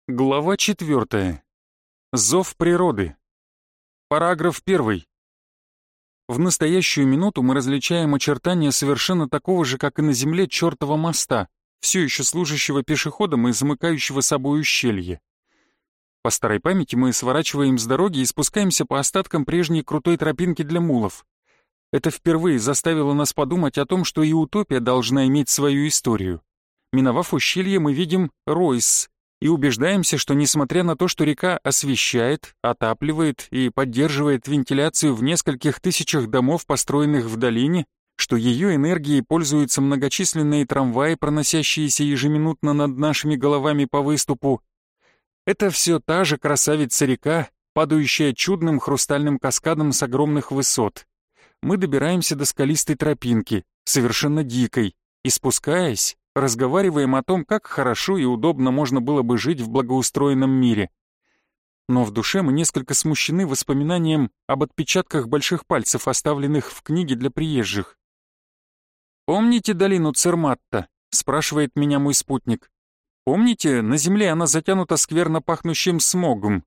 Глава 4. Зов природы. Параграф 1. В настоящую минуту мы различаем очертания совершенно такого же, как и на земле, чертова моста, все еще служащего пешеходам и замыкающего собой ущелье. По старой памяти мы сворачиваем с дороги и спускаемся по остаткам прежней крутой тропинки для мулов. Это впервые заставило нас подумать о том, что и утопия должна иметь свою историю. Миновав ущелье, мы видим Ройс и убеждаемся, что несмотря на то, что река освещает, отапливает и поддерживает вентиляцию в нескольких тысячах домов, построенных в долине, что ее энергией пользуются многочисленные трамваи, проносящиеся ежеминутно над нашими головами по выступу, это все та же красавица-река, падающая чудным хрустальным каскадом с огромных высот. Мы добираемся до скалистой тропинки, совершенно дикой, и спускаясь, разговариваем о том, как хорошо и удобно можно было бы жить в благоустроенном мире. Но в душе мы несколько смущены воспоминанием об отпечатках больших пальцев, оставленных в книге для приезжих. «Помните долину Церматта?» — спрашивает меня мой спутник. «Помните, на земле она затянута скверно пахнущим смогом?»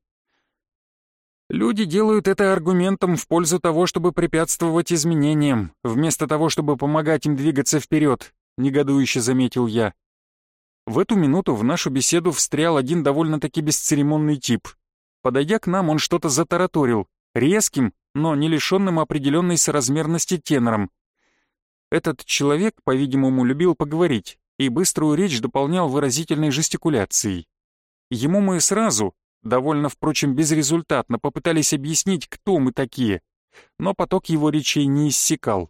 Люди делают это аргументом в пользу того, чтобы препятствовать изменениям, вместо того, чтобы помогать им двигаться вперед, негодующе заметил я. В эту минуту в нашу беседу встрял один довольно-таки бесцеремонный тип. Подойдя к нам, он что-то затараторил, резким, но не лишенным определенной соразмерности тенором. Этот человек, по-видимому, любил поговорить и быструю речь дополнял выразительной жестикуляцией. Ему мы сразу, довольно, впрочем, безрезультатно попытались объяснить, кто мы такие, но поток его речей не иссякал.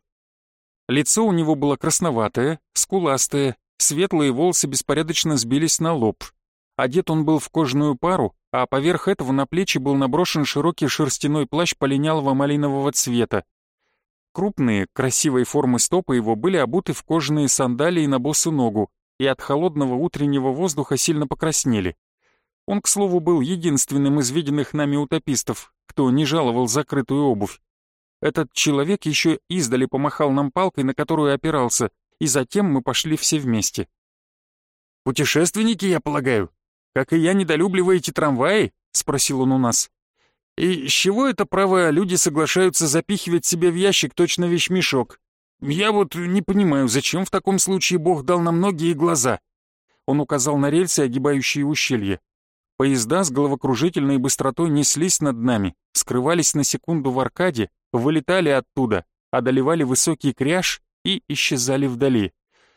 Лицо у него было красноватое, скуластое, светлые волосы беспорядочно сбились на лоб. Одет он был в кожаную пару, а поверх этого на плечи был наброшен широкий шерстяной плащ полинялого малинового цвета. Крупные, красивой формы стопы его были обуты в кожаные сандалии на босу ногу и от холодного утреннего воздуха сильно покраснели. Он, к слову, был единственным из виденных нами утопистов, кто не жаловал закрытую обувь. Этот человек еще издали помахал нам палкой, на которую опирался, и затем мы пошли все вместе. «Путешественники, я полагаю? Как и я, недолюбливаете трамваи?» — спросил он у нас. «И с чего это, право, люди соглашаются запихивать себе в ящик точно вещмешок? Я вот не понимаю, зачем в таком случае Бог дал нам ноги и глаза?» Он указал на рельсы, огибающие ущелье. Поезда с головокружительной быстротой неслись над нами, скрывались на секунду в аркаде, вылетали оттуда, одолевали высокий кряж и исчезали вдали.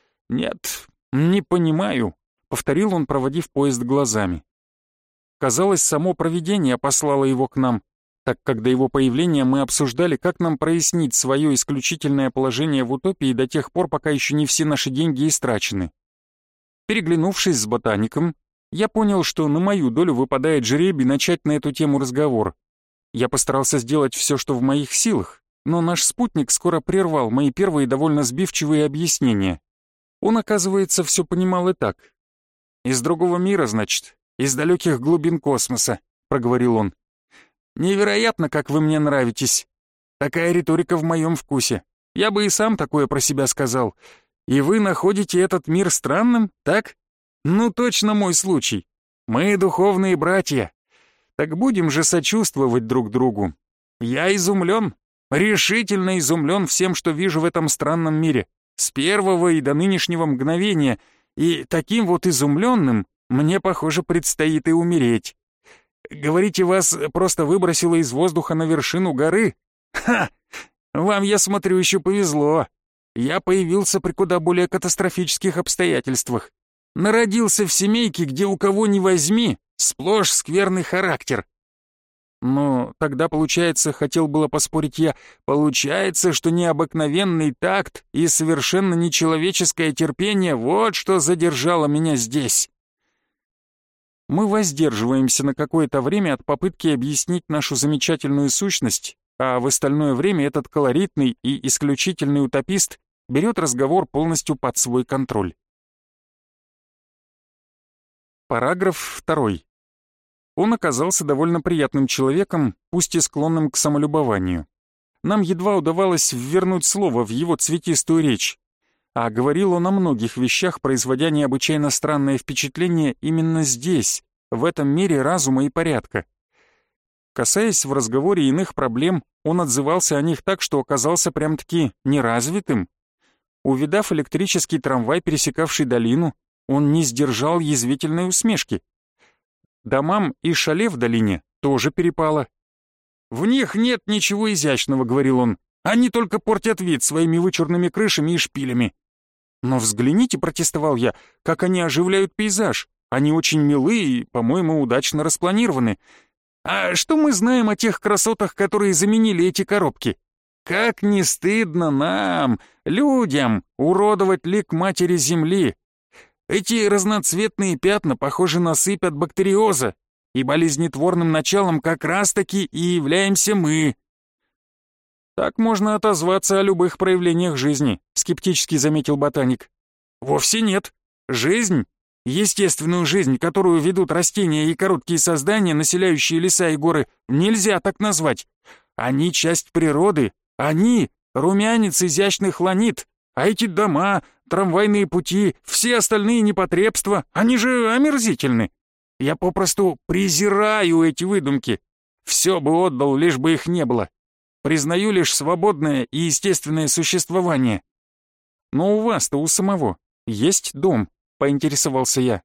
«Нет, не понимаю», — повторил он, проводив поезд глазами. Казалось, само провидение послало его к нам, так как до его появления мы обсуждали, как нам прояснить свое исключительное положение в утопии до тех пор, пока еще не все наши деньги истрачены. Переглянувшись с ботаником, я понял, что на мою долю выпадает жребий начать на эту тему разговор. Я постарался сделать все, что в моих силах, но наш спутник скоро прервал мои первые довольно сбивчивые объяснения. Он, оказывается, все понимал и так. «Из другого мира, значит, из далеких глубин космоса», — проговорил он. «Невероятно, как вы мне нравитесь. Такая риторика в моем вкусе. Я бы и сам такое про себя сказал. И вы находите этот мир странным, так? Ну, точно мой случай. Мы духовные братья. Так будем же сочувствовать друг другу. Я изумлен, решительно изумлен всем, что вижу в этом странном мире, с первого и до нынешнего мгновения, и таким вот изумленным мне, похоже, предстоит и умереть. Говорите, вас просто выбросило из воздуха на вершину горы? Ха! Вам, я смотрю, еще повезло. Я появился при куда более катастрофических обстоятельствах. Народился в семейке, где у кого ни возьми, сплошь скверный характер. Но тогда, получается, хотел было поспорить я, получается, что необыкновенный такт и совершенно нечеловеческое терпение — вот что задержало меня здесь. Мы воздерживаемся на какое-то время от попытки объяснить нашу замечательную сущность, а в остальное время этот колоритный и исключительный утопист берет разговор полностью под свой контроль. Параграф 2. Он оказался довольно приятным человеком, пусть и склонным к самолюбованию. Нам едва удавалось ввернуть слово в его цветистую речь, а говорил он о многих вещах, производя необычайно странное впечатление именно здесь, в этом мире разума и порядка. Касаясь в разговоре иных проблем, он отзывался о них так, что оказался прям-таки неразвитым. Увидав электрический трамвай, пересекавший долину, он не сдержал язвительной усмешки. Домам и шале в долине тоже перепало. «В них нет ничего изящного», — говорил он. «Они только портят вид своими вычурными крышами и шпилями». «Но взгляните», — протестовал я, — «как они оживляют пейзаж. Они очень милы и, по-моему, удачно распланированы. А что мы знаем о тех красотах, которые заменили эти коробки? Как не стыдно нам, людям, уродовать лик матери Земли. Эти разноцветные пятна похожи на сыпь от бактериоза, и болезнетворным началом как раз-таки и являемся мы». «Так можно отозваться о любых проявлениях жизни», — скептически заметил ботаник. «Вовсе нет. Жизнь, естественную жизнь, которую ведут растения и короткие создания, населяющие леса и горы, нельзя так назвать. Они часть природы, они — румянец изящных ланит, а эти дома, трамвайные пути, все остальные непотребства, они же омерзительны. Я попросту презираю эти выдумки. Все бы отдал, лишь бы их не было. Признаю лишь свободное и естественное существование». «Но у вас-то у самого есть дом?» — поинтересовался я.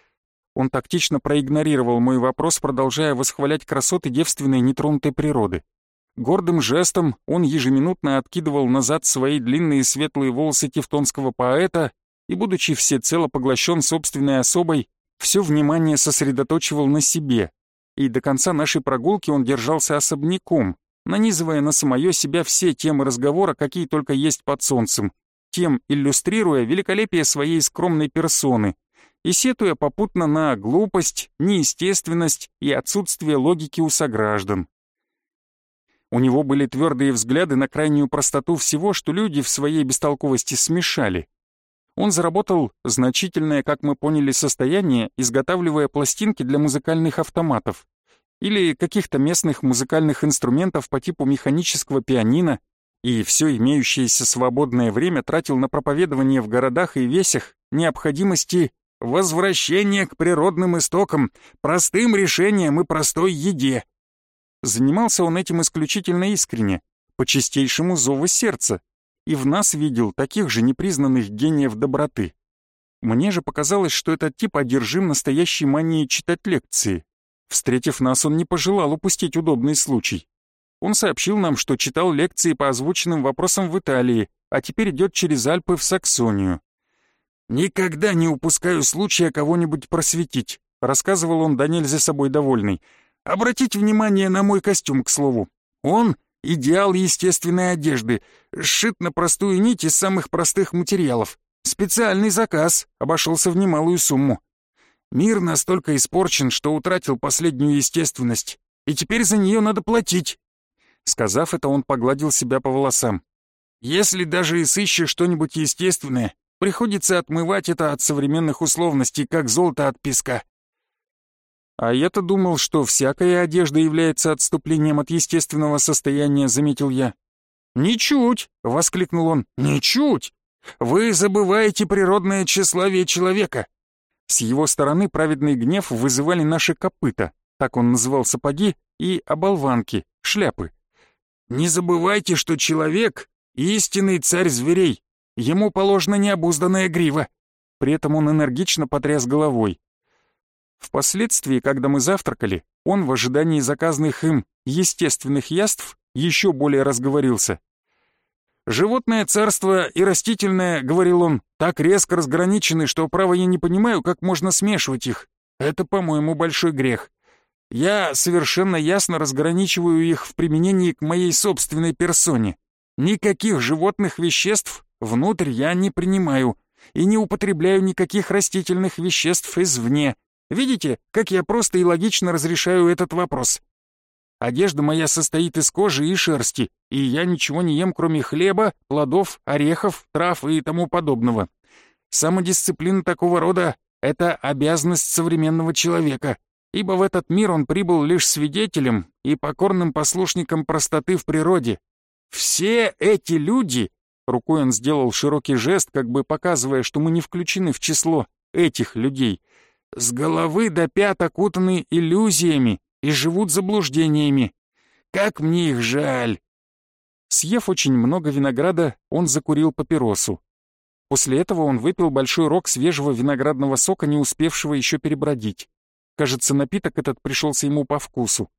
Он тактично проигнорировал мой вопрос, продолжая восхвалять красоты девственной нетронутой природы. Гордым жестом он ежеминутно откидывал назад свои длинные светлые волосы тевтонского поэта и, будучи всецело поглощен собственной особой, все внимание сосредоточивал на себе, и до конца нашей прогулки он держался особняком, нанизывая на самое себя все темы разговора, какие только есть под солнцем, тем иллюстрируя великолепие своей скромной персоны и сетуя попутно на глупость, неестественность и отсутствие логики у сограждан. У него были твердые взгляды на крайнюю простоту всего, что люди в своей бестолковости смешали. Он заработал значительное, как мы поняли, состояние, изготавливая пластинки для музыкальных автоматов или каких-то местных музыкальных инструментов по типу механического пианино, и все имеющееся свободное время тратил на проповедование в городах и весях необходимости возвращения к природным истокам, простым решениям и простой еде. Занимался он этим исключительно искренне, по чистейшему зову сердца, и в нас видел таких же непризнанных гениев доброты. Мне же показалось, что этот тип одержим настоящей манией читать лекции. Встретив нас, он не пожелал упустить удобный случай. Он сообщил нам, что читал лекции по озвученным вопросам в Италии, а теперь идет через Альпы в Саксонию. «Никогда не упускаю случая кого-нибудь просветить», — рассказывал он до нельзя собой довольный. «Обратите внимание на мой костюм, к слову. Он — идеал естественной одежды, сшит на простую нить из самых простых материалов. Специальный заказ, обошелся в немалую сумму. Мир настолько испорчен, что утратил последнюю естественность, и теперь за нее надо платить». Сказав это, он погладил себя по волосам. «Если даже и сыщешь что-нибудь естественное, приходится отмывать это от современных условностей, как золото от песка». «А я-то думал, что всякая одежда является отступлением от естественного состояния», — заметил я. «Ничуть!» — воскликнул он. «Ничуть! Вы забываете природное тщеславие человека». С его стороны праведный гнев вызывали наши копыта, так он называл сапоги, и оболванки, шляпы. «Не забывайте, что человек — истинный царь зверей, ему положена необузданная грива». При этом он энергично потряс головой. Впоследствии, когда мы завтракали, он в ожидании заказанных им естественных яств еще более разговорился. «Животное царство и растительное, — говорил он, — так резко разграничены, что, право, я не понимаю, как можно смешивать их. Это, по-моему, большой грех. Я совершенно ясно разграничиваю их в применении к моей собственной персоне. Никаких животных веществ внутрь я не принимаю и не употребляю никаких растительных веществ извне. Видите, как я просто и логично разрешаю этот вопрос? Одежда моя состоит из кожи и шерсти, и я ничего не ем, кроме хлеба, плодов, орехов, трав и тому подобного. Самодисциплина такого рода — это обязанность современного человека, ибо в этот мир он прибыл лишь свидетелем и покорным послушником простоты в природе. Все эти люди, рукой он сделал широкий жест, как бы показывая, что мы не включены в число этих людей, с головы до пят окутаны иллюзиями и живут заблуждениями. Как мне их жаль!» Съев очень много винограда, он закурил папиросу. После этого он выпил большой рог свежего виноградного сока, не успевшего еще перебродить. Кажется, напиток этот пришелся ему по вкусу.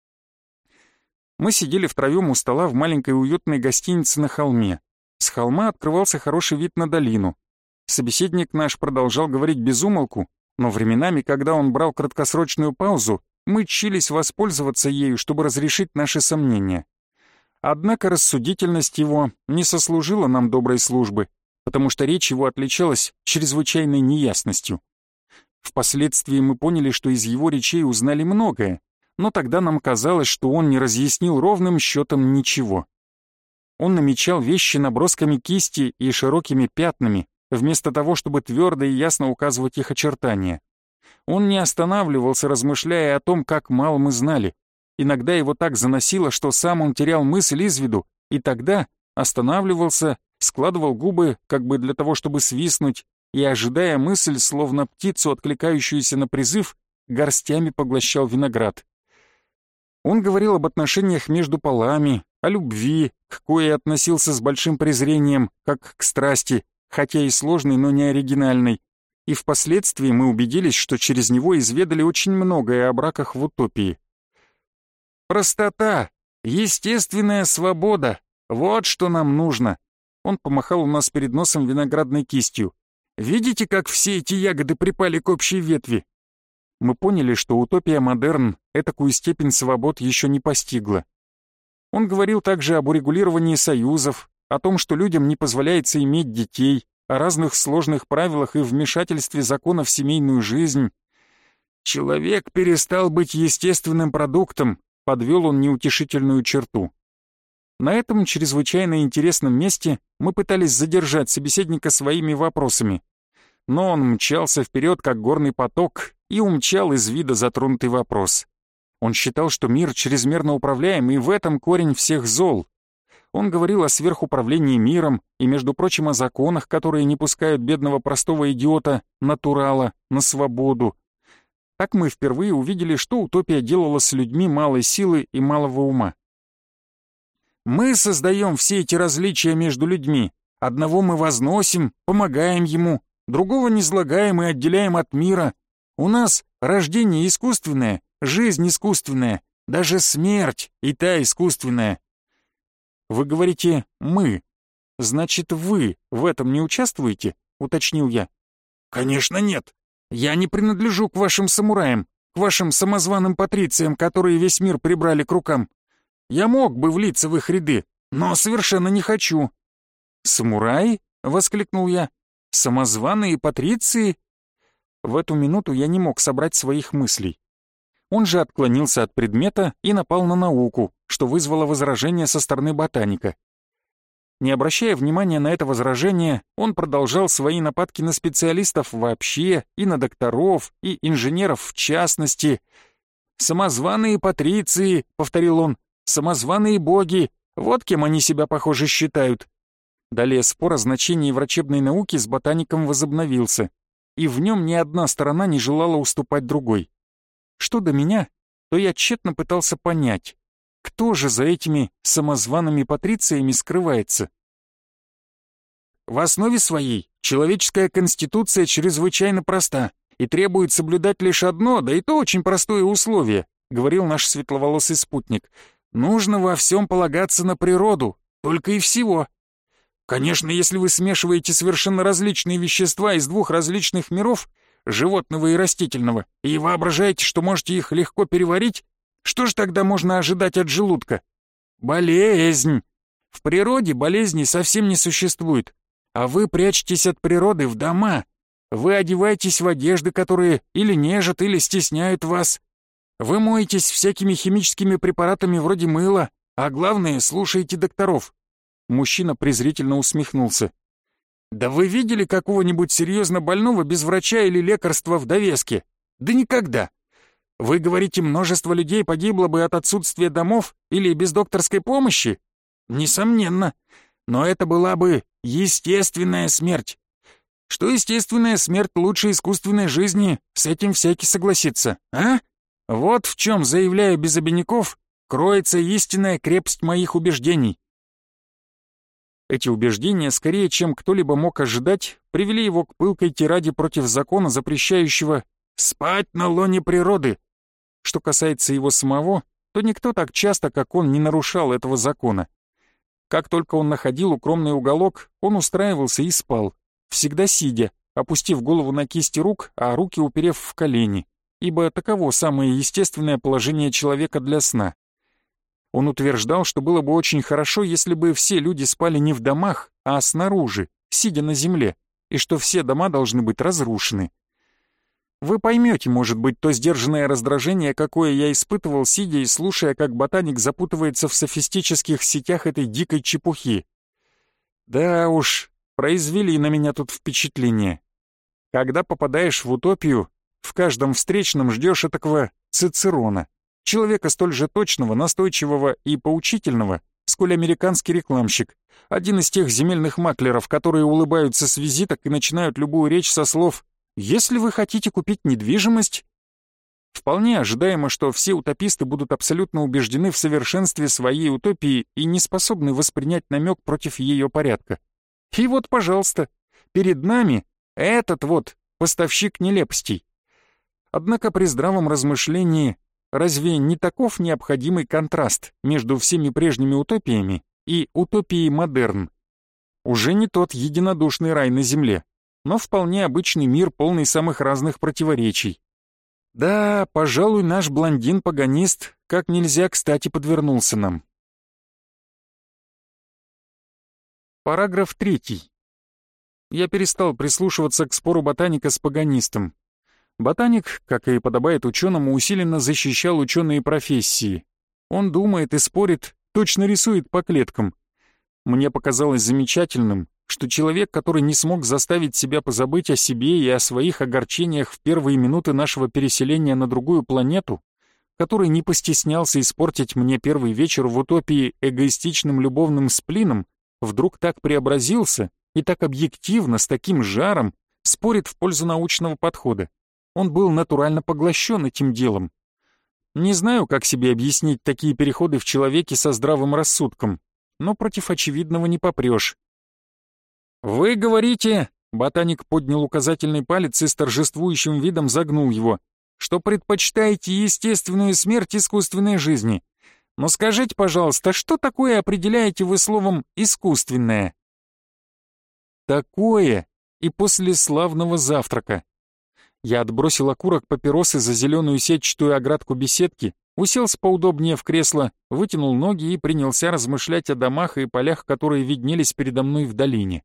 Мы сидели втроем у стола в маленькой уютной гостинице на холме. С холма открывался хороший вид на долину. Собеседник наш продолжал говорить без умолку, но временами, когда он брал краткосрочную паузу, мы чились воспользоваться ею, чтобы разрешить наши сомнения. Однако рассудительность его не сослужила нам доброй службы, потому что речь его отличалась чрезвычайной неясностью. Впоследствии мы поняли, что из его речей узнали многое, но тогда нам казалось, что он не разъяснил ровным счетом ничего. Он намечал вещи набросками кисти и широкими пятнами, вместо того, чтобы твердо и ясно указывать их очертания. Он не останавливался, размышляя о том, как мало мы знали. Иногда его так заносило, что сам он терял мысль из виду, и тогда останавливался, складывал губы, как бы для того, чтобы свистнуть, и, ожидая мысль, словно птицу, откликающуюся на призыв, горстями поглощал виноград. Он говорил об отношениях между полами, о любви, к коей относился с большим презрением, как к страсти, хотя и сложной, но не оригинальной, и впоследствии мы убедились, что через него изведали очень многое о браках в утопии. «Простота, естественная свобода — вот что нам нужно!» Он помахал у нас перед носом виноградной кистью. «Видите, как все эти ягоды припали к общей ветви?» Мы поняли, что утопия модерн этакую степень свобод еще не постигла. Он говорил также об урегулировании союзов, о том, что людям не позволяется иметь детей, о разных сложных правилах и вмешательстве закона в семейную жизнь. «Человек перестал быть естественным продуктом», — подвел он неутешительную черту. На этом чрезвычайно интересном месте мы пытались задержать собеседника своими вопросами, но он мчался вперед, как горный поток, и умчал из вида затронутый вопрос. Он считал, что мир чрезмерно управляем, и в этом корень всех зол. Он говорил о сверхуправлении миром и, между прочим, о законах, которые не пускают бедного простого идиота, натурала, на свободу. Так мы впервые увидели, что утопия делала с людьми малой силы и малого ума. «Мы создаем все эти различия между людьми. Одного мы возносим, помогаем ему, другого низлагаем и отделяем от мира. У нас рождение искусственное, жизнь искусственная, даже смерть и та искусственная». «Вы говорите «мы». Значит, вы в этом не участвуете?» — уточнил я. «Конечно нет. Я не принадлежу к вашим самураям, к вашим самозваным патрициям, которые весь мир прибрали к рукам. Я мог бы влиться в их ряды, но совершенно не хочу». «Самураи?» — воскликнул я. «Самозваные патриции?» В эту минуту я не мог собрать своих мыслей. Он же отклонился от предмета и напал на науку, что вызвало возражение со стороны ботаника. Не обращая внимания на это возражение, он продолжал свои нападки на специалистов вообще, и на докторов, и инженеров в частности. «Самозваные патриции», — повторил он, — «самозваные боги, вот кем они себя, похоже, считают». Далее спор о значении врачебной науки с ботаником возобновился, и в нем ни одна сторона не желала уступать другой. Что до меня, то я тщетно пытался понять, кто же за этими самозваными патрициями скрывается. В основе своей человеческая конституция чрезвычайно проста и требует соблюдать лишь одно, да и то очень простое условие, говорил наш светловолосый спутник. Нужно во всем полагаться на природу, только и всего. Конечно, если вы смешиваете совершенно различные вещества из двух различных миров, животного и растительного, и воображаете, что можете их легко переварить, что же тогда можно ожидать от желудка? Болезнь. В природе болезней совсем не существует, а вы прячетесь от природы в дома. Вы одеваетесь в одежды, которые или нежат, или стесняют вас. Вы моетесь всякими химическими препаратами вроде мыла, а главное, слушаете докторов. Мужчина презрительно усмехнулся. «Да вы видели какого-нибудь серьезно больного без врача или лекарства в довеске? Да никогда. Вы говорите, множество людей погибло бы от отсутствия домов или без докторской помощи? Несомненно. Но это была бы естественная смерть. что естественная смерть лучше искусственной жизни, с этим всякий согласится, а? Вот в чем, заявляю без обиняков, кроется истинная крепость моих убеждений. Эти убеждения, скорее, чем кто-либо мог ожидать, привели его к пылкой тираде против закона, запрещающего спать на лоне природы. Что касается его самого, то никто так часто, как он, не нарушал этого закона. Как только он находил укромный уголок, он устраивался и спал, всегда сидя, опустив голову на кисти рук, а руки уперев в колени, ибо таково самое естественное положение человека для сна. Он утверждал, что было бы очень хорошо, если бы все люди спали не в домах, а снаружи, сидя на земле, и что все дома должны быть разрушены. Вы поймете, может быть, то сдержанное раздражение, какое я испытывал, сидя и слушая, как ботаник запутывается в софистических сетях этой дикой чепухи. Да уж, произвели на меня тут впечатление. Когда попадаешь в утопию, в каждом встречном ждешь этакого Цицерона, человека столь же точного, настойчивого и поучительного, сколь американский рекламщик, один из тех земельных маклеров, которые улыбаются с визиток и начинают любую речь со слов «Если вы хотите купить недвижимость...» Вполне ожидаемо, что все утописты будут абсолютно убеждены в совершенстве своей утопии и не способны воспринять намек против ее порядка. И вот, пожалуйста, перед нами этот вот поставщик нелепостей. Однако при здравом размышлении, разве не таков необходимый контраст между всеми прежними утопиями и утопией модерн? Уже не тот единодушный рай на земле, но вполне обычный мир, полный самых разных противоречий. Да, пожалуй, наш блондин-паганист как нельзя кстати подвернулся нам. Параграф 3. Я перестал прислушиваться к спору ботаника с паганистом. Ботаник, как и подобает ученому, усиленно защищал ученые профессии. Он думает и спорит, точно рисует по клеткам. Мне показалось замечательным, что человек, который не смог заставить себя позабыть о себе и о своих огорчениях в первые минуты нашего переселения на другую планету, который не постеснялся испортить мне первый вечер в утопии эгоистичным любовным сплином, вдруг так преобразился и так объективно, с таким жаром, спорит в пользу научного подхода. Он был натурально поглощен этим делом. Не знаю, как себе объяснить такие переходы в человеке со здравым рассудком, но против очевидного не попрешь. «Вы говорите...» — ботаник поднял указательный палец и с торжествующим видом загнул его, «что предпочитаете естественную смерть искусственной жизни. Но скажите, пожалуйста, что такое определяете вы словом «искусственное»?» «Такое» и после славного завтрака. Я отбросил окурок папиросы за зеленую сетчатую оградку беседки, уселся поудобнее в кресло, вытянул ноги и принялся размышлять о домах и полях, которые виднелись передо мной в долине.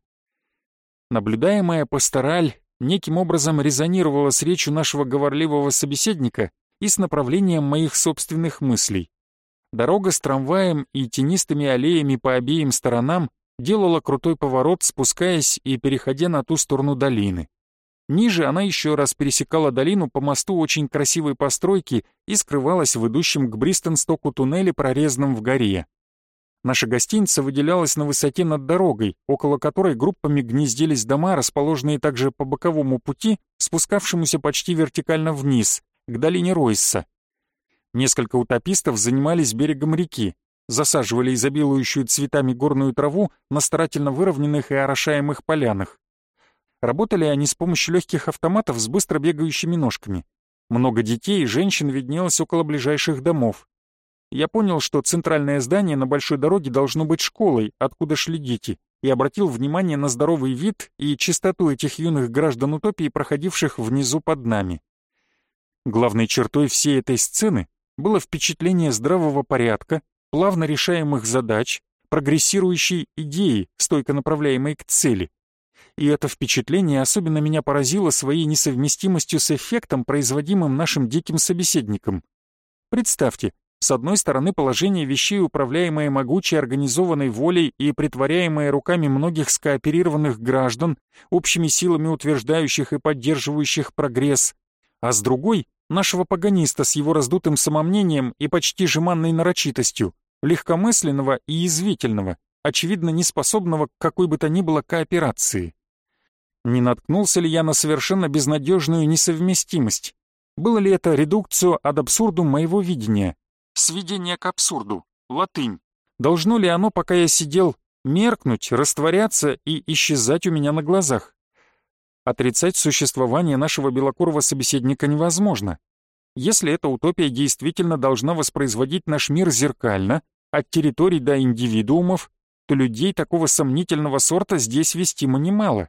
Наблюдаемая пастораль неким образом резонировала с речью нашего говорливого собеседника и с направлением моих собственных мыслей. Дорога с трамваем и тенистыми аллеями по обеим сторонам делала крутой поворот, спускаясь и переходя на ту сторону долины. Ниже она еще раз пересекала долину по мосту очень красивой постройки и скрывалась в идущем к Бристонстоку туннеле, прорезанном в горе. Наша гостиница выделялась на высоте над дорогой, около которой группами гнездились дома, расположенные также по боковому пути, спускавшемуся почти вертикально вниз, к долине Ройса. Несколько утопистов занимались берегом реки, засаживали изобилующую цветами горную траву на старательно выровненных и орошаемых полянах. Работали они с помощью легких автоматов с быстро бегающими ножками. Много детей и женщин виднелось около ближайших домов. Я понял, что центральное здание на большой дороге должно быть школой, откуда шли дети, и обратил внимание на здоровый вид и чистоту этих юных граждан утопии, проходивших внизу под нами. Главной чертой всей этой сцены было впечатление здравого порядка, плавно решаемых задач, прогрессирующей идеи, стойко направляемой к цели. И это впечатление особенно меня поразило своей несовместимостью с эффектом, производимым нашим диким собеседником. Представьте, с одной стороны положение вещей, управляемое могучей организованной волей и притворяемое руками многих скооперированных граждан, общими силами утверждающих и поддерживающих прогресс, а с другой — нашего паганиста с его раздутым самомнением и почти жеманной нарочитостью, легкомысленного и язвительного, очевидно неспособного к какой бы то ни было кооперации. Не наткнулся ли я на совершенно безнадежную несовместимость? Было ли это редукцио ад абсурдум моего видения? Сведение к абсурду. Латынь. Должно ли оно, пока я сидел, меркнуть, растворяться и исчезать у меня на глазах? Отрицать существование нашего белокурого собеседника невозможно. Если эта утопия действительно должна воспроизводить наш мир зеркально, от территорий до индивидуумов, то людей такого сомнительного сорта здесь вестимо немало.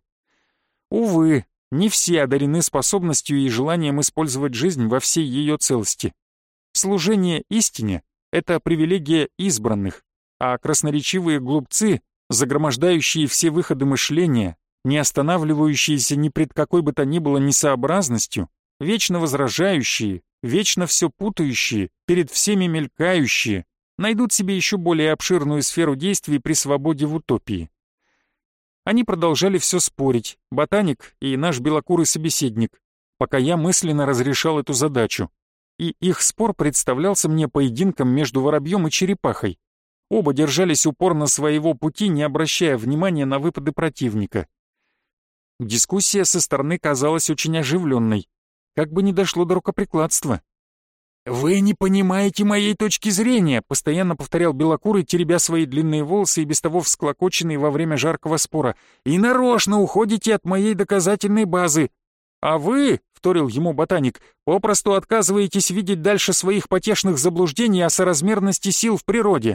Увы, не все одарены способностью и желанием использовать жизнь во всей ее целости. Служение истине — это привилегия избранных, а красноречивые глупцы, загромождающие все выходы мышления, не останавливающиеся ни пред какой бы то ни было несообразностью, вечно возражающие, вечно все путающие, перед всеми мелькающие, найдут себе еще более обширную сферу действий при свободе в утопии. Они продолжали все спорить, ботаник и наш белокурый собеседник, пока я мысленно разрешал эту задачу. И их спор представлялся мне поединком между воробьем и черепахой. Оба держались упорно своего пути, не обращая внимания на выпады противника. Дискуссия со стороны казалась очень оживленной, как бы не дошло до рукоприкладства. «Вы не понимаете моей точки зрения», — постоянно повторял белокурый, теребя свои длинные волосы и без того всклокоченные во время жаркого спора, «и нарочно уходите от моей доказательной базы. А вы, — вторил ему ботаник, — попросту отказываетесь видеть дальше своих потешных заблуждений о соразмерности сил в природе».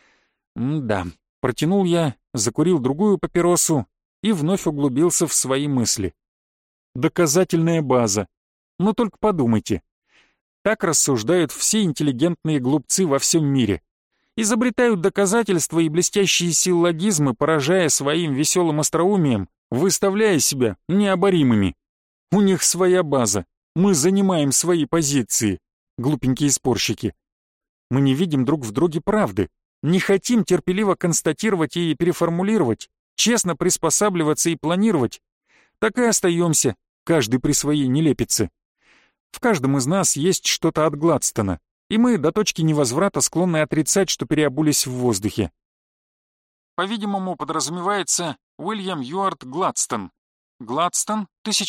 «Да», — протянул я, закурил другую папиросу и вновь углубился в свои мысли. «Доказательная база. Но только подумайте. Так рассуждают все интеллигентные глупцы во всем мире. Изобретают доказательства и блестящие силлогизмы, поражая своим веселым остроумием, выставляя себя необоримыми. У них своя база. Мы занимаем свои позиции. Глупенькие спорщики. Мы не видим друг в друге правды. Не хотим терпеливо констатировать и переформулировать, честно приспосабливаться и планировать. Так и остаемся, каждый при своей нелепице. В каждом из нас есть что-то от Гладстона, и мы до точки невозврата склонны отрицать, что переобулись в воздухе. По-видимому, подразумевается Уильям Юарт Гладстон. Гладстон,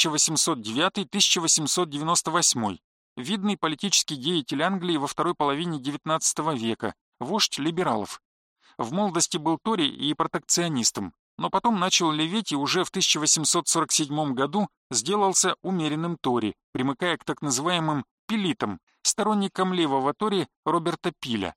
1809-1898, видный политический деятель Англии во второй половине XIX века, вождь либералов. В молодости был тори и протекционистом, но потом начал леветь и уже в 1847 году сделался умеренным тори, примыкая к так называемым пилитам, сторонникам левого тори Роберта Пиля.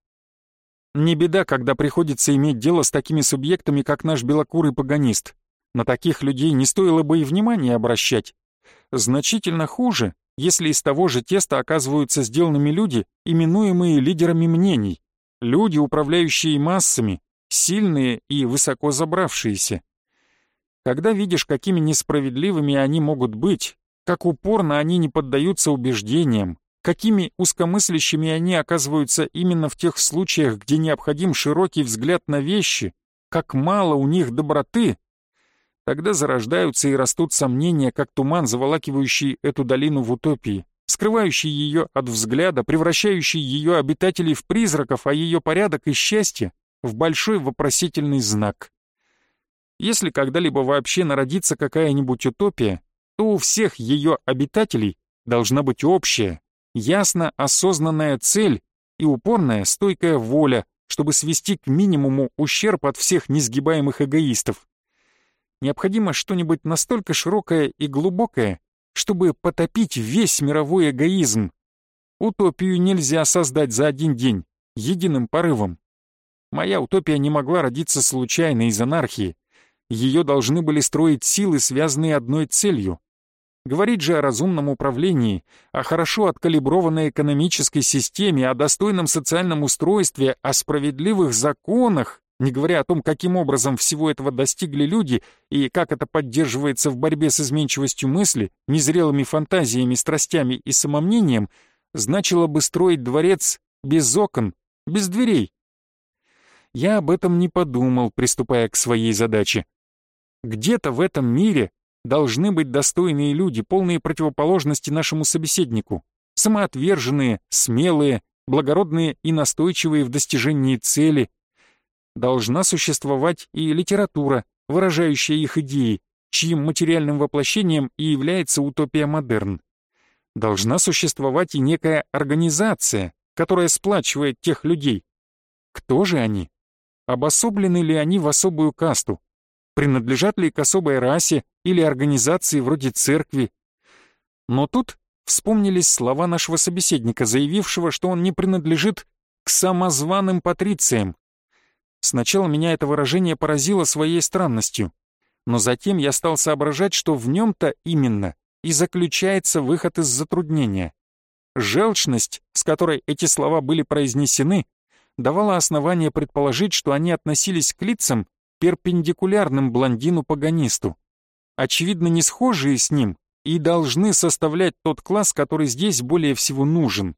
Не беда, когда приходится иметь дело с такими субъектами, как наш белокурый паганист. На таких людей не стоило бы и внимания обращать. Значительно хуже, если из того же теста оказываются сделанными люди, именуемые лидерами мнений, люди, управляющие массами, сильные и высоко забравшиеся. Когда видишь, какими несправедливыми они могут быть, как упорно они не поддаются убеждениям, какими узкомыслящими они оказываются именно в тех случаях, где необходим широкий взгляд на вещи, как мало у них доброты, тогда зарождаются и растут сомнения, как туман, заволакивающий эту долину в утопии, скрывающий ее от взгляда, превращающий ее обитателей в призраков, а ее порядок и счастье в большой вопросительный знак. Если когда-либо вообще народится какая-нибудь утопия, то у всех ее обитателей должна быть общая, ясно осознанная цель и упорная, стойкая воля, чтобы свести к минимуму ущерб от всех несгибаемых эгоистов. Необходимо что-нибудь настолько широкое и глубокое, чтобы потопить весь мировой эгоизм. Утопию нельзя создать за один день, единым порывом. Моя утопия не могла родиться случайно из анархии. Ее должны были строить силы, связанные одной целью. Говорить же о разумном управлении, о хорошо откалиброванной экономической системе, о достойном социальном устройстве, о справедливых законах, не говоря о том, каким образом всего этого достигли люди и как это поддерживается в борьбе с изменчивостью мысли, незрелыми фантазиями, страстями и самомнением, значило бы строить дворец без окон, без дверей. Я об этом не подумал, приступая к своей задаче. Где-то в этом мире должны быть достойные люди, полные противоположности нашему собеседнику, самоотверженные, смелые, благородные и настойчивые в достижении цели. Должна существовать и литература, выражающая их идеи, чьим материальным воплощением и является утопия модерн. Должна существовать и некая организация, которая сплачивает тех людей. Кто же они? Обособлены ли они в особую касту? Принадлежат ли к особой расе или организации вроде церкви? Но тут вспомнились слова нашего собеседника, заявившего, что он не принадлежит к самозваным патрициям. Сначала меня это выражение поразило своей странностью, но затем я стал соображать, что в нем-то именно и заключается выход из затруднения. Желчность, с которой эти слова были произнесены, давала основание предположить, что они относились к лицам, перпендикулярным блондину-паганисту, очевидно не схожие с ним и должны составлять тот класс, который здесь более всего нужен.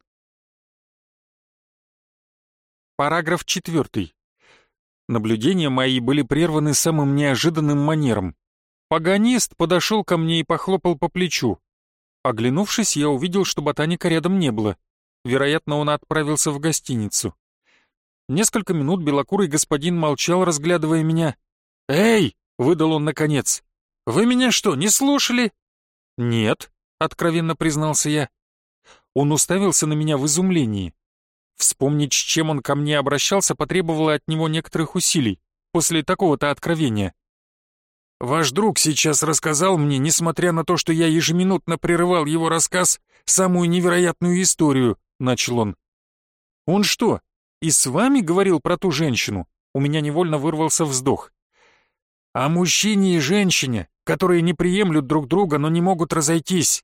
Параграф 4. Наблюдения мои были прерваны самым неожиданным манером. Паганист подошел ко мне и похлопал по плечу. Оглянувшись, я увидел, что ботаника рядом не было. Вероятно, он отправился в гостиницу. Несколько минут белокурый господин молчал, разглядывая меня. «Эй!» — выдал он наконец. «Вы меня что, не слушали?» «Нет», — откровенно признался я. Он уставился на меня в изумлении. Вспомнить, с чем он ко мне обращался, потребовало от него некоторых усилий после такого-то откровения. «Ваш друг сейчас рассказал мне, несмотря на то, что я ежеминутно прерывал его рассказ, самую невероятную историю», — начал он. «Он что, и с вами говорил про ту женщину?» У меня невольно вырвался вздох. «О мужчине и женщине, которые не приемлют друг друга, но не могут разойтись».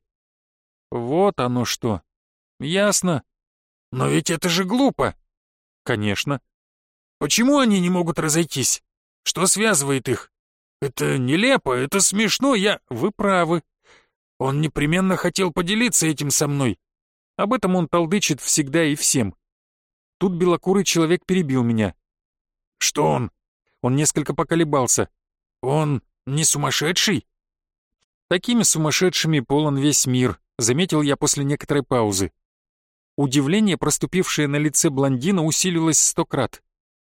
«Вот оно что. Ясно. Но ведь это же глупо». «Конечно». «Почему они не могут разойтись? Что связывает их? Это нелепо, это смешно, Вы правы. Он непременно хотел поделиться этим со мной. Об этом он толдычит всегда и всем». Тут белокурый человек перебил меня. «Что он?» Он несколько поколебался. «Он не сумасшедший?» «Такими сумасшедшими полон весь мир», заметил я после некоторой паузы. Удивление, проступившее на лице блондина, усилилось 100 крат.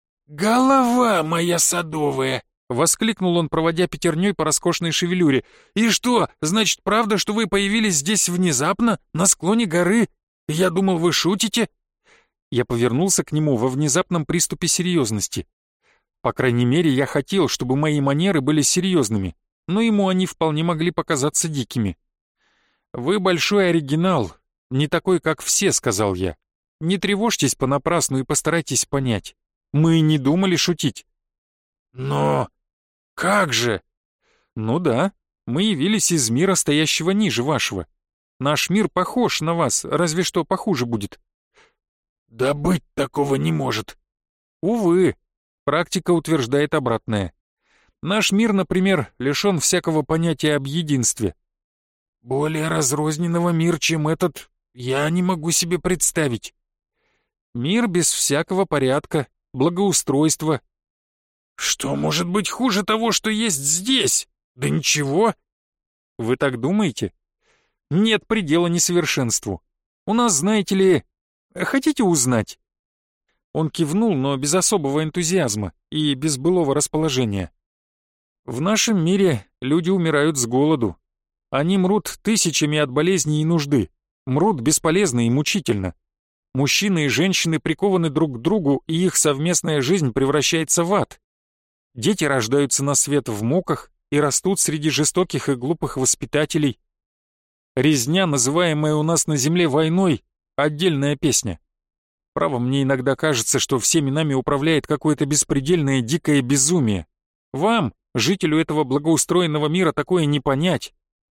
«Голова моя садовая!» — воскликнул он, проводя пятерней по роскошной шевелюре. «И что, значит, правда, что вы появились здесь внезапно, на склоне горы? Я думал, вы шутите?» Я повернулся к нему во внезапном приступе серьезности. По крайней мере, я хотел, чтобы мои манеры были серьезными, но ему они вполне могли показаться дикими. «Вы большой оригинал, не такой, как все», — сказал я. «Не тревожьтесь понапрасну и постарайтесь понять. Мы не думали шутить». «Но как же?» «Ну да, мы явились из мира, стоящего ниже вашего. Наш мир похож на вас, разве что похуже будет». «Да быть такого не может». «Увы, практика утверждает обратное. Наш мир, например, лишен всякого понятия об единстве». «Более разрозненного мира, чем этот, я не могу себе представить». «Мир без всякого порядка, благоустройства». «Что может быть хуже того, что есть здесь? Да ничего». «Вы так думаете?» «Нет предела несовершенству. У нас, знаете ли, хотите узнать?» Он кивнул, но без особого энтузиазма и без былого расположения. «В нашем мире люди умирают с голоду. Они мрут тысячами от болезней и нужды, мрут бесполезно и мучительно. Мужчины и женщины прикованы друг к другу, и их совместная жизнь превращается в ад. Дети рождаются на свет в муках и растут среди жестоких и глупых воспитателей. Резня, называемая у нас на земле войной, отдельная песня. Право, мне иногда кажется, что всеми нами управляет какое-то беспредельное дикое безумие. Вам, жителю этого благоустроенного мира, такое не понять».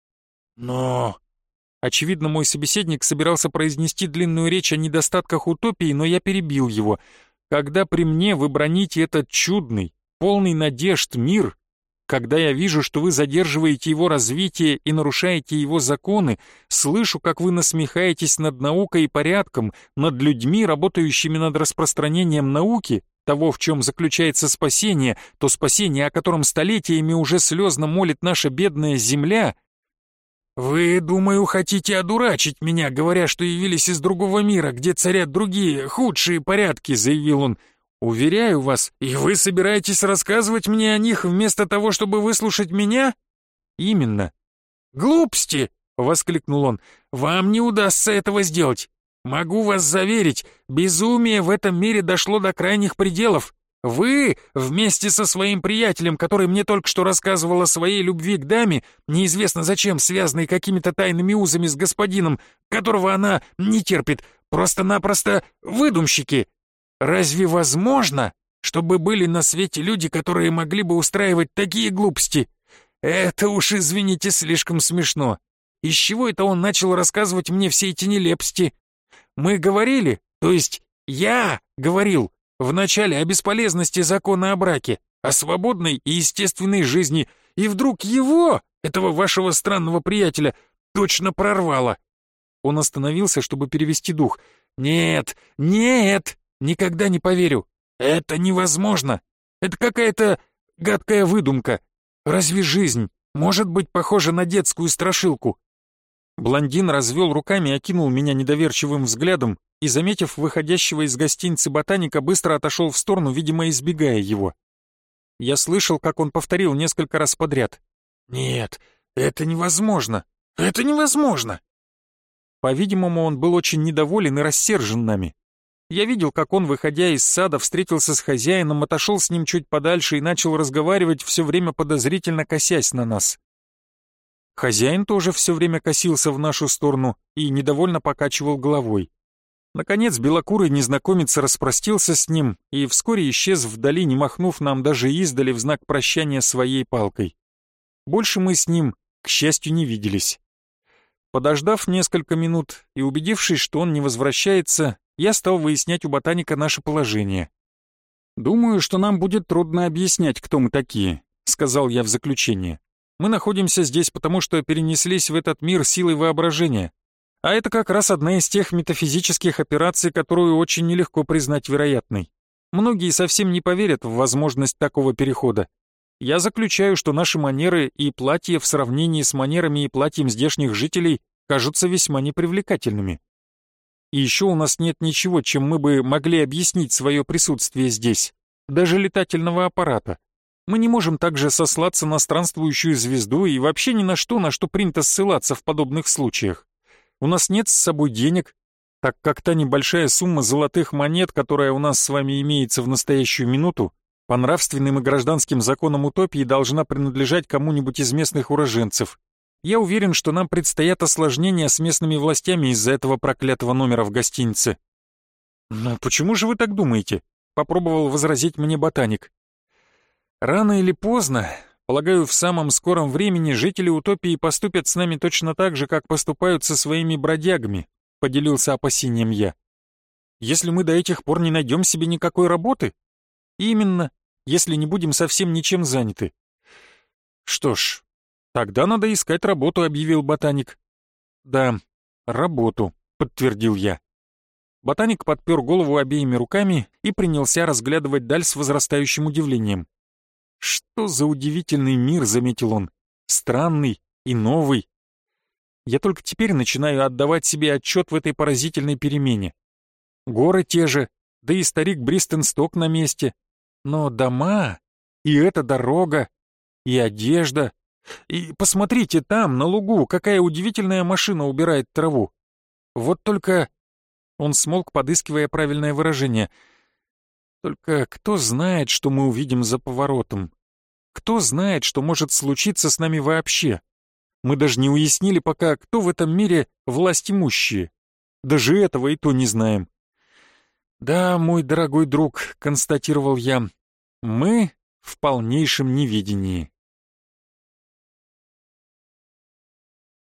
«Но...» Очевидно, мой собеседник собирался произнести длинную речь о недостатках утопии, но я перебил его. «Когда при мне вы броните этот чудный, полный надежд мир, когда я вижу, что вы задерживаете его развитие и нарушаете его законы, слышу, как вы насмехаетесь над наукой и порядком, над людьми, работающими над распространением науки, того, в чем заключается спасение, то спасение, о котором столетиями уже слезно молит наша бедная земля. Вы, думаю, хотите одурачить меня, говоря, что явились из другого мира, где царят другие, худшие порядки», — заявил он. «Уверяю вас, и вы собираетесь рассказывать мне о них вместо того, чтобы выслушать меня?» Именно. «Глупости!» — воскликнул он. «Вам не удастся этого сделать. Могу вас заверить, безумие в этом мире дошло до крайних пределов. Вы, вместе со своим приятелем, который мне только что рассказывал о своей любви к даме, неизвестно зачем связанной какими-то тайными узами с господином, которого она не терпит, просто-напросто выдумщики. Разве возможно, чтобы были на свете люди, которые могли бы устраивать такие глупости? Это уж, извините, слишком смешно. Из чего это он начал рассказывать мне все эти нелепости? Мы говорили, то есть я говорил, вначале о бесполезности закона о браке, о свободной и естественной жизни, и вдруг его, этого вашего странного приятеля, точно прорвало». Он остановился, чтобы перевести дух. «Нет, нет, никогда не поверю. Это невозможно. Это какая-то гадкая выдумка. Разве жизнь может быть похожа на детскую страшилку?» Блондин развел руками и окинул меня недоверчивым взглядом и, заметив выходящего из гостиницы ботаника, быстро отошел в сторону, видимо, избегая его. Я слышал, как он повторил несколько раз подряд. «Нет, это невозможно! Это невозможно!» По-видимому, он был очень недоволен и рассержен нами. Я видел, как он, выходя из сада, встретился с хозяином, отошел с ним чуть подальше и начал разговаривать, все время подозрительно косясь на нас. Хозяин тоже все время косился в нашу сторону и недовольно покачивал головой. Наконец белокурый незнакомец распростился с ним и вскоре исчез вдали, не махнув нам даже издали в знак прощания своей палкой. Больше мы с ним, к счастью, не виделись. Подождав несколько минут и убедившись, что он не возвращается, я стал выяснять у ботаника наше положение. «Думаю, что нам будет трудно объяснять, кто мы такие», — сказал я в заключение. «Мы находимся здесь потому, что перенеслись в этот мир силой воображения. А это как раз одна из тех метафизических операций, которую очень нелегко признать вероятной. Многие совсем не поверят в возможность такого перехода. Я заключаю, что наши манеры и платья в сравнении с манерами и платьем здешних жителей кажутся весьма непривлекательными. И еще у нас нет ничего, чем мы бы могли объяснить свое присутствие здесь, даже летательного аппарата. Мы не можем также сослаться на странствующую звезду и вообще ни на что принято ссылаться в подобных случаях. У нас нет с собой денег, так как та небольшая сумма золотых монет, которая у нас с вами имеется в настоящую минуту, по нравственным и гражданским законам утопии должна принадлежать кому-нибудь из местных уроженцев. Я уверен, что нам предстоят осложнения с местными властями из-за этого проклятого номера в гостинице». «Но почему же вы так думаете?» — попробовал возразить мне ботаник. «Рано или поздно, полагаю, в самом скором времени жители утопии поступят с нами точно так же, как поступают со своими бродягами», — поделился опасением я. «Если мы до этих пор не найдем себе никакой работы?» «Именно, если не будем совсем ничем заняты». «Что ж, тогда надо искать работу», — объявил ботаник. «Да, работу», — подтвердил я. Ботаник подпер голову обеими руками и принялся разглядывать даль с возрастающим удивлением. «Что за удивительный мир», — заметил он, — «странный и новый. Я только теперь начинаю отдавать себе отчет в этой поразительной перемене. Горы те же, да и старик Бристенсток на месте. Но дома, и эта дорога, и одежда, и посмотрите там, на лугу, какая удивительная машина убирает траву. Вот только...» Он смолк, подыскивая правильное выражение. «Только кто знает, что мы увидим за поворотом? Кто знает, что может случиться с нами вообще? Мы даже не уяснили пока, кто в этом мире власть имущие. Даже этого и то не знаем». «Да, мой дорогой друг», — констатировал я, — «мы в полнейшем неведении».